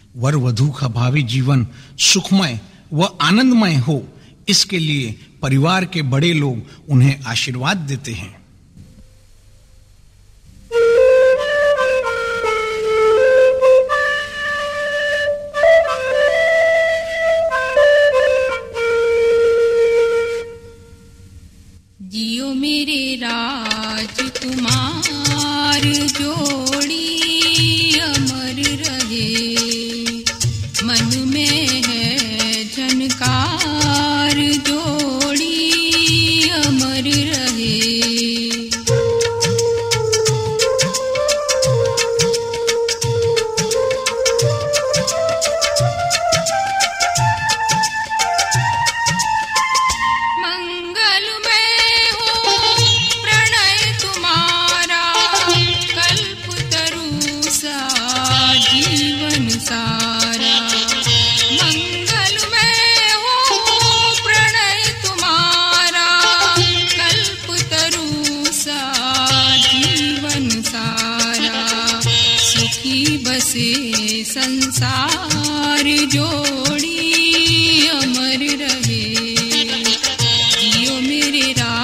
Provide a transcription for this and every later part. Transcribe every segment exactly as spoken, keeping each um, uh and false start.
वर वधू का भावी जीवन सुखमय व आनंदमय हो, इसके लिए परिवार के बड़े लोग उन्हें आशीर्वाद देते हैं। जियो मेरे राजकुमार, जोड़ी अमर रहे, मन में है झनकार, जोड़ी अमर रहे। संसार जोड़ी अमर रहे, जियो मेरे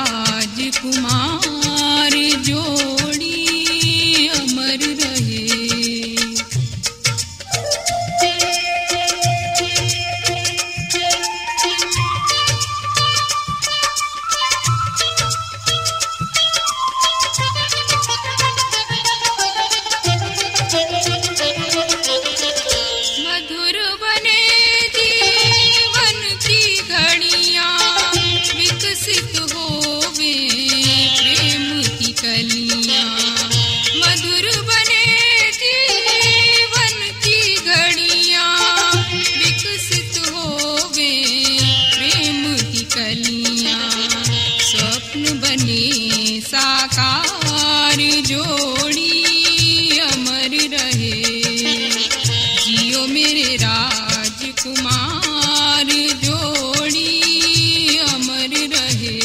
राजकुमार, जोड़ी अमर रहे। साकार जोड़ी अमर रहे, जियो मेरे राजकुमार, जोड़ी अमर रहे।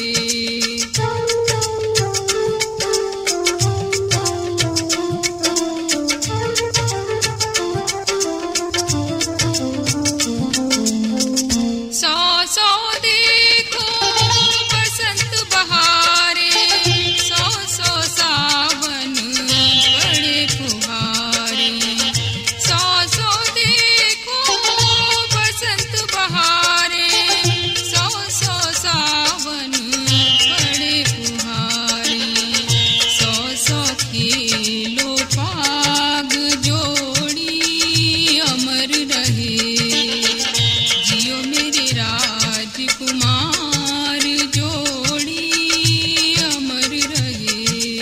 सौ सौ देखो बसंत बहारे, सौ सौ सावन बड़े फुहारे, सौ सौ देखो बसंत बहारे, सौ सौ सावन बड़े फुहारे, सौ सौ खेलो पाग, जोड़ी अमर रहे, जियो मेरे राजकुमार, जोड़ी अमर रहे।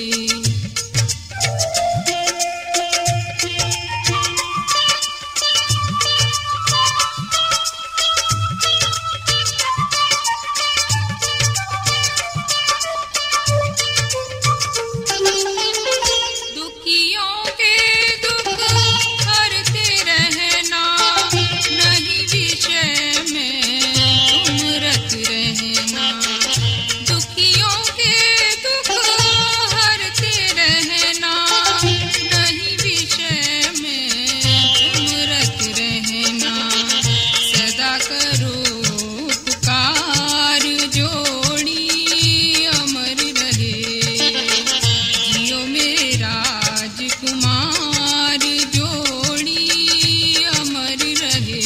दुखियों के दुख हरते रहना, नहीं विषय में तुम रत रहना। दुखियों के दुख हरते रहना, नहीं विषय में तुम रत रहना। सदा करो पुकार, जोड़ी अमर रहे, जियो मेरे राजकुमार, जोड़ी अमर रहे।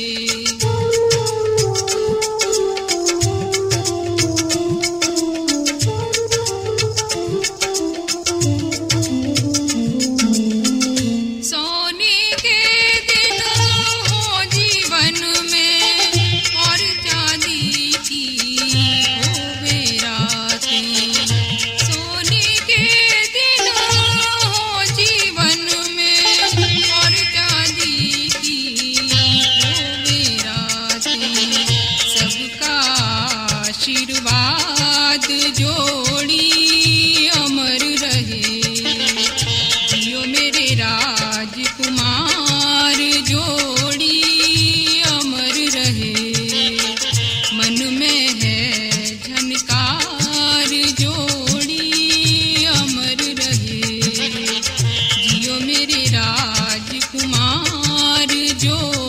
सोने के दिन हो जीवन में, और चांदी की होवे रातें। सोने के दिन हो जीवन में, और चांदी की होवे रातें। सबका आशीर्वाद, जोड़ी अमर रहे, जियो मेरे राजकुमार, जोड़ी अमर रहे। मन में है झनकार, जोड़ी अमर रहे, जियो मेरे राजकुमार, जोड़ी